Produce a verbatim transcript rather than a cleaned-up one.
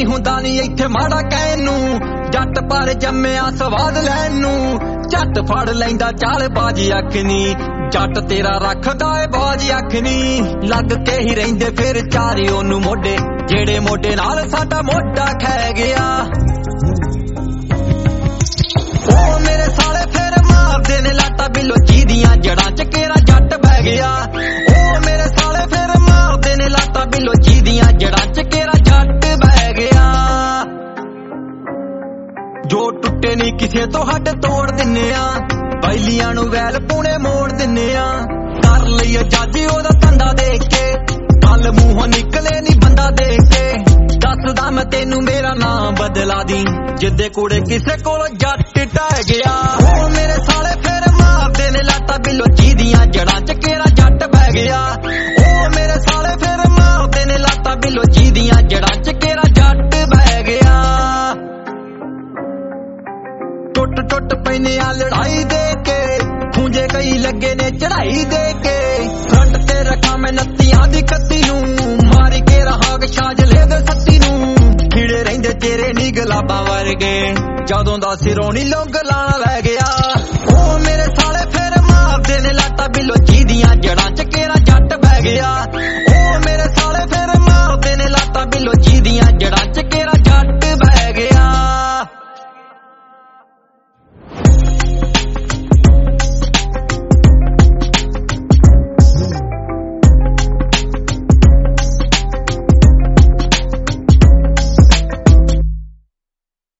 नहीं हुंदा नी इत्थे माड़ा कहन नूं, जट पर जम्मिया स्वाद लैन नूं, झट फड़ लैंदा चाल बाजी अख नी, जट तेरा रखदा ए बाजी अख नी। लग के ही रहिंदे फिर चारे ओनू मोढे, जेड़े मोढे नाल साडा मोढा खै गया। ओ मेरे साले फिर मारदे ने लाटा बिलो चीदियां जड़ां च केरा जट बह गया। ओ मेरे साले फिर मारदे ने लाटा बिलो चीदियां जड़ां च केरा जट बह गया। जो टुटे नहीं किसे तो हट तोड़ दिन्ने आ, बैलियां नू वैल पूने मोड़ दिन्ने आ। कर लईए जाजी ओदा धंधा देख के, गल मूंहों निकले नी बंदा देख के। दसदा मैं तेनू मेरा नाम बदला दी, जिदे कुड़े किसे कोल जट ढह गया। ओ मेरे साले फिर मारदे ने लाटा बिलो चीदियां जड़ां च केरा जट बह गया। ओ मेरे साले फिर मारदे ने लाटा बिलो चीदियां जड़ां च केरा जट बह गया। टुट टुट पैने आ लड़ाई दे के, खूंजे कई लगे ने चढ़ाई दे के। फ्रंट ते रखा मैं नत्तियां दी कत्ती नूं, मारी के रहा शाजले दे सत्ती नूं। खिड़े रहिंदे तेरे नी गलाबां वर्गे, जदों दा सिरों नी लुंग लाना लै गया। ओ मेरे साले फिर मारदे ने लाटा बिलो चीदियां जड़ां च केरा जट बह गया।